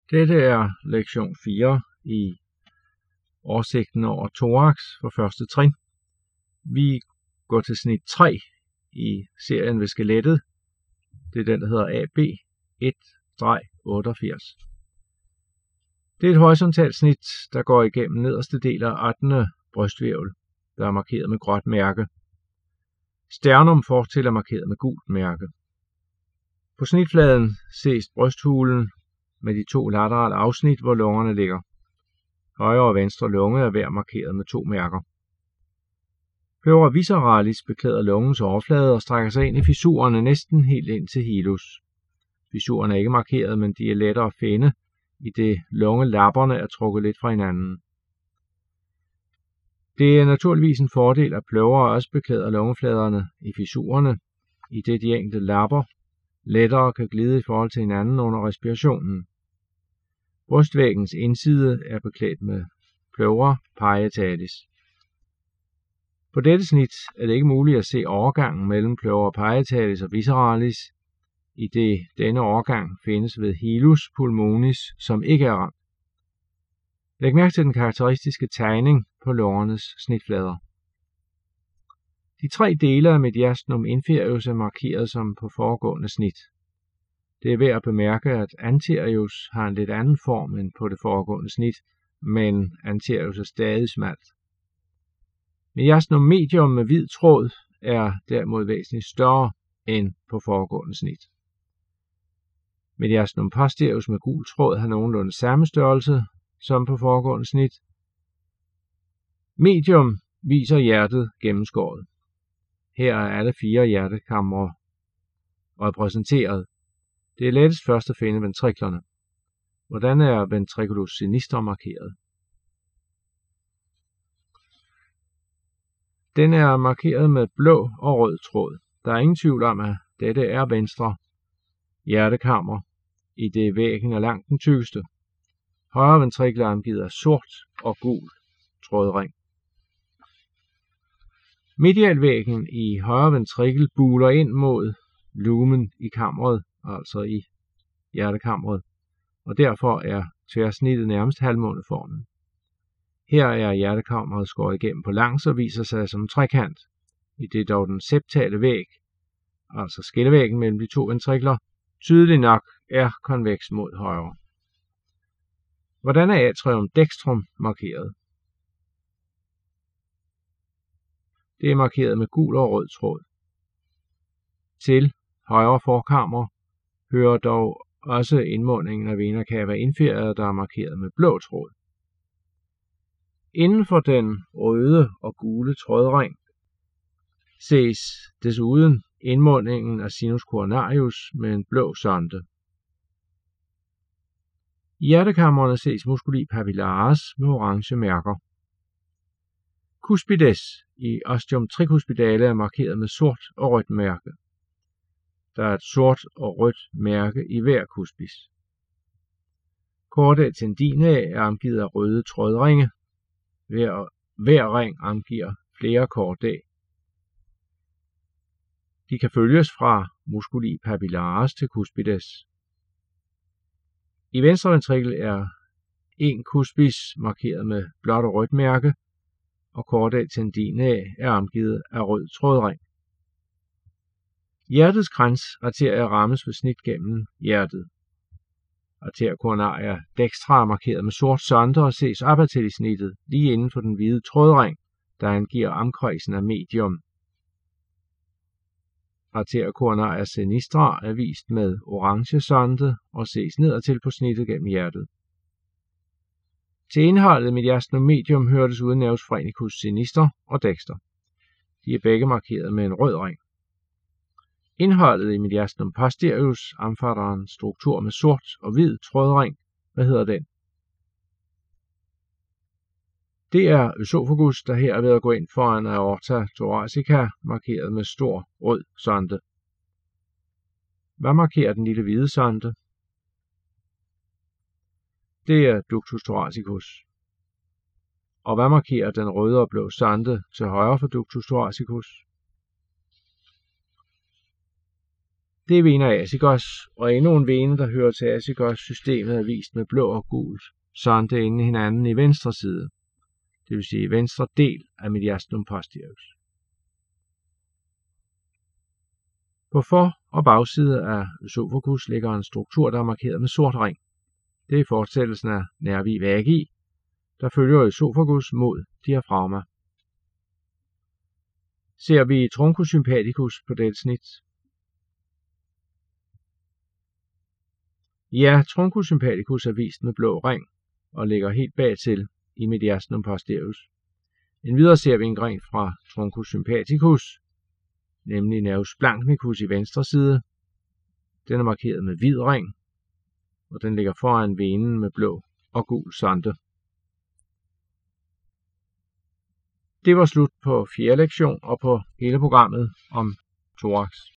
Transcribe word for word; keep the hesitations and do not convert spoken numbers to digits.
Dette er lektion fire i oversigten over thorax for første trin. Vi går til snit tre i serien ved skelettet. Det er den, der hedder A B et otteogfirs. Det er et horisontalt snit, der går igennem nederste del af attende brysthvirvel, der er markeret med gråt mærke. Sternum fortil er markeret med gult mærke. På snitfladen ses brysthulen med de to laterale afsnit, hvor lungerne ligger. Højre og venstre lunge er hver markeret med to mærker. Pleura visceralis beklæder lungens overflade og strækker sig ind i fissurerne næsten helt ind til hilus. Fissurerne er ikke markeret, men de er lettere at finde, i det lungelapperne er trukket lidt fra hinanden. Det er naturligvis en fordel, at pleura også beklæder lungefladerne i fissurerne, i det de enkelte lapper lettere kan glide i forhold til hinanden under respirationen. Brystvæggens indside er beklædt med pleura parietalis. På dette snit er det ikke muligt at se overgangen mellem pleura parietalis og visceralis, i det denne overgang findes ved hilus pulmonis, som ikke er ramt. Læg mærke til den karakteristiske tegning på lungernes snitflader. De tre dele af mediastinum inferius er markeret som på foregående snit. Det er værd at bemærke, at anterius har en lidt anden form end på det foregående snit, men anterius er stadig smalt. Mediastinum medium med hvid tråd er derimod væsentligt større end på foregående snit. Mediastinum posterius med gul tråd har nogenlunde samme størrelse som på foregående snit. Medium viser hjertet gennemskåret. Her er alle fire hjertekamre repræsenteret. Det er lettest først at finde ventriklerne. Hvordan er ventriculus sinistre markeret? Den er markeret med blå og rød tråd. Der er ingen tvivl om, at dette er venstre hjertekammer, i det væggen er langt den tykkeste. Højre ventrikel er angivet af sort og gul trådring. Medialvæggen i højre ventrikel buler ind mod lumen i kammeret, altså i hjertekammeret, og derfor er tværsnittet nærmest halvmåneformet. Her er hjertekammeret skåret igennem på langs og viser sig som en trekant, i det dog den septale væg, altså skillevæggen mellem de to ventrikler, tydelig nok er konveks mod højre. Hvordan er atrium dextrum markeret? Det er markeret med gul og rød tråd. Til højre forkammer hører dog også indmundingen af vena cava inferior, der er markeret med blå tråd. Inden for den røde og gule trådring ses desuden indmundingen af sinus coronarius med en blå sonde. I hjertekammerne ses musculi papillaris med orange mærker. Cuspides i ostium tricuspidale er markeret med sort og rødt mærke. Der er et sort og rødt mærke i hver cuspis. Chordae tendinae er omgivet af røde trådringe. Hver, hver ring omgiver flere chordae. De kan følges fra musculi papillaris til cuspides. I venstre ventrikel er en cuspis markeret med blåt og rødt mærke, og chordae tendinae er omgivet af rød trådring. Hjertets kransarterie rammes ved snit gennem hjertet. Arteria coronaria dextra er markeret med sort sonde og ses opad til i snittet, lige inden for den hvide trådring, der angiver omkredsen af medium. Arteria coronaria sinistra er vist med orange sonde og ses nedadtil på snittet gennem hjertet. Til indholdet mediastinum medium hører desuden nervus phrenicus sinister og dexter. De er begge markeret med en rød ring. Indholdet i mediastinum posterius omfatter en struktur med sort og hvid trådring. Hvad hedder den? Det er øsofagus, der her er ved at gå ind foran aorta thoracica, markeret med stor rød sonde. Hvad markerer den lille hvide sonde? Det er ductus thoracicus. Og hvad markerer den røde og blå sonde til højre for ductus thoracicus? Det er vena acigos, og endnu en vene, der hører til acigos-systemet, er vist med blå og gul sonde inde i hinanden i venstre side, det vil sige venstre del af mediastinum posterius. På for- og bagside af øsofagus ligger en struktur, der er markeret med sort ring. Det er fortsættelsen af nervi vagi, der følger øsofagus mod diafragma. Ser vi truncus sympathicus på dette snit? Ja, truncus sympathicus er vist med blå ring og ligger helt bagtil i mediastinum posterius. Endvidere ser vi en ring fra truncus sympathicus, nemlig nervus blancnicus i venstre side. Den er markeret med hvid ring, og den ligger foran venen med blå og gul sonde. Det var slut på fjerde lektion og på hele programmet om thorax.